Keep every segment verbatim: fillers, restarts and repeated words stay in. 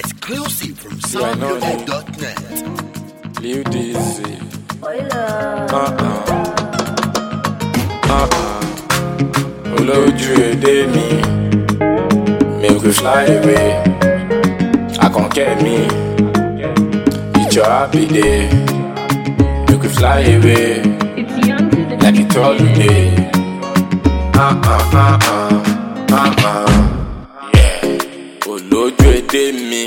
Exclusive from sound loaded dot net. Live Dizzy. Uh-uh. Uh-uh. Olójú èdè mi. Make we fly away. Akànkẹ́ mi. It's your happy day. Make we fly away. Like it all day. Uh-uh, uh-uh. Uh-uh. Yeah. Olójú èdè mi.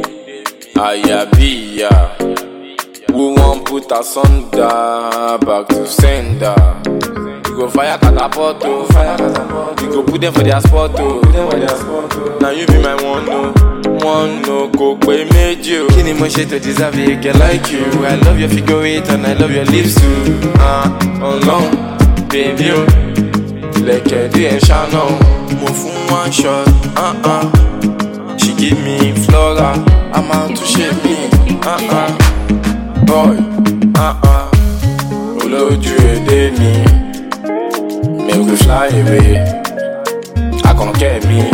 Ayabiya. Who won't put us under? Back to sender. You go fire catapult, oh. Fire catapult. You go put them for their spot, oh. Put them for their spot, oh. Now you be my one, no. One, no. Go pay major. Kini mo ṣe to deserve a girl like you. I love your figure eight and I love your lips too. Ah, uh, alone, baby, oh. Lẹ́kẹ̀ díẹ̀ ṣáná. Mo fún one shot, uh uh. She give me flora. I'm out to shake me, uh uh. Boy, uh uh. Olójú èdè mi. Make we fly away. Akànkẹ́ mi.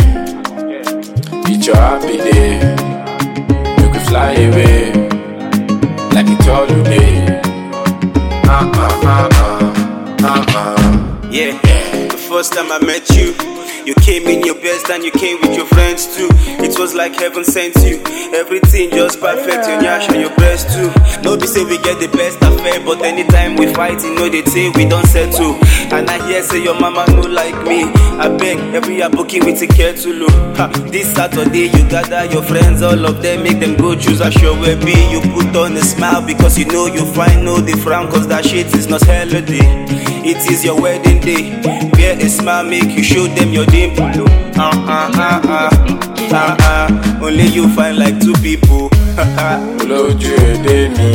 It's your happy day. Make we fly away. Like it's all day. Uh uh uh uh. Uh uh. Yeah, the first time I met you, you came in your best and you came with your friends too. It was like heaven sent you. Everything just perfect, your nyash and your breast too. No be say we get the best affair, but anytime we fight, you know they say we don't settle. And I hear say your mama no like me. I beg every year booking with a care to look. Ha, this Saturday you gather your friends, all of them make them go choose a show where be. You put on a smile because you know you find no the frown, cause that shit is not holiday. It is your wedding day. Wear a smile, make you show them your dimple. Uh uh uh uh uh uh. Only you find like two people. Olójú èdè mi.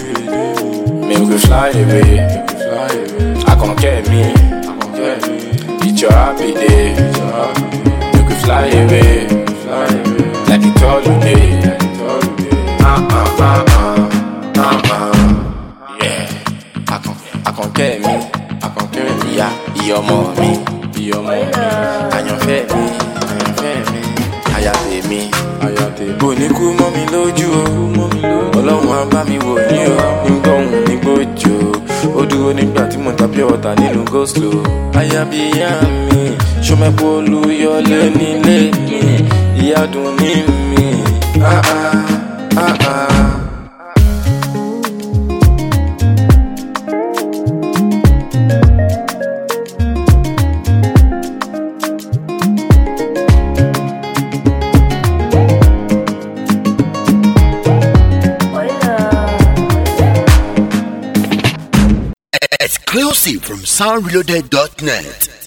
Make we fly away. Akànkẹ́ mi. It's your happy day. Make we fly away. Like it all day. Uh uh uh uh uh uh. Yeah. Akànkẹ́ mi. Akànkẹ́ mi. Ìyá ìyá ọmọ mi. Ìyá ọmọ mi. Àyànfẹ́ mi. Àyànfẹ́ mi. Àyàtè mi. Àyàtè mi. Kò ní kú mọ́ mi lójú o. Ọlọ́run á bá mi wò ní o. Nígbọ̀hún nígbòjò. Ó dúró nígbà tí mo ń ta pure water nínú go slow. Ayabiya mi. Ṣọmẹ́pọ̀ olúyọlé nílé mi. Ìyádùn ní mi. Ah ah ah ah. Exclusive from sound loaded dot net.